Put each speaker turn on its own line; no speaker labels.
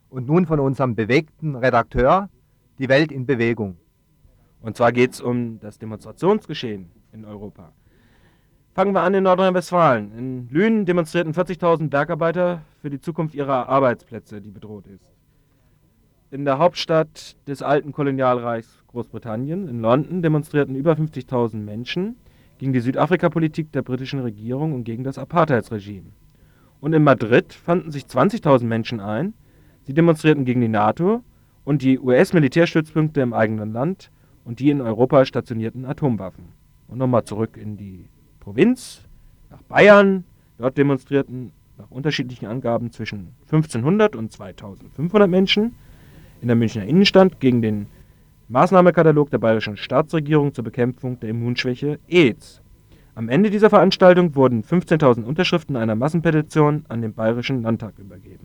Und nun von unserem bewegten Redakteur, die Welt in Bewegung.
Und zwar geht es um das Demonstrationsgeschehen in Europa. Fangen wir an in Nordrhein-Westfalen. In Lünen demonstrierten 40.000 Bergarbeiter für die Zukunft ihrer Arbeitsplätze, die bedroht ist. In der Hauptstadt des alten Kolonialreichs Großbritannien, in London, demonstrierten über 50.000 Menschen gegen die Südafrika-Politik der britischen Regierung und gegen das Apartheidsregime. Und in Madrid fanden sich 20.000 Menschen ein. Sie demonstrierten gegen die NATO und die US-Militärstützpunkte im eigenen Land und die in Europa stationierten Atomwaffen. Und nochmal zurück in die Provinz, nach Bayern. Dort demonstrierten nach unterschiedlichen Angaben zwischen 1.500 und 2.500 Menschen in der Münchner Innenstadt gegen den Maßnahmekatalog der bayerischen Staatsregierung zur Bekämpfung der Immunschwäche AIDS. Am Ende dieser Veranstaltung wurden 15.000 Unterschriften einer Massenpetition an den Bayerischen Landtag übergeben.